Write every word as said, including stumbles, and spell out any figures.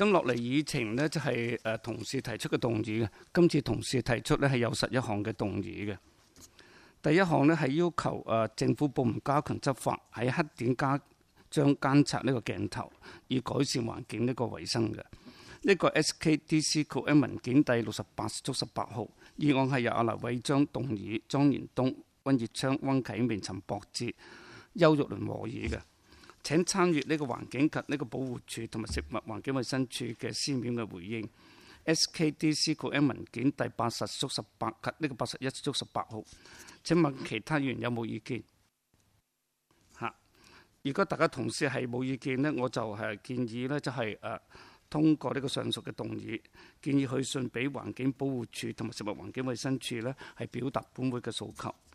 跟落嚟議程呢，就係、是、誒、呃、同事提出嘅動議嘅。今次同事提出呢係有十一項嘅動議嘅。第一項呢係要求誒、呃、政府部門加強執法，喺黑點加將監察呢個鏡頭，以改善環境呢個衞生嘅。呢、這個 S K D C Q M 文件第六十八至十八號議案係由阿黎偉章動議，莊延東、溫業昌、溫啟明、陳博志、邱玉麟和議嘅。請參閱呢個環境及呢個保護署同埋食物環境衞生署嘅書面嘅回應。S K D C Q M 文件第八十至十八及呢個八十一至十八號。請問其他議員有冇意見？嚇！如果大家同事係冇意見呢，我就係建議呢，就係、是、誒、呃、通過呢個上述嘅動議，建議去信俾環境保護署同埋食物環境衞生署呢，係表達本會嘅訴求。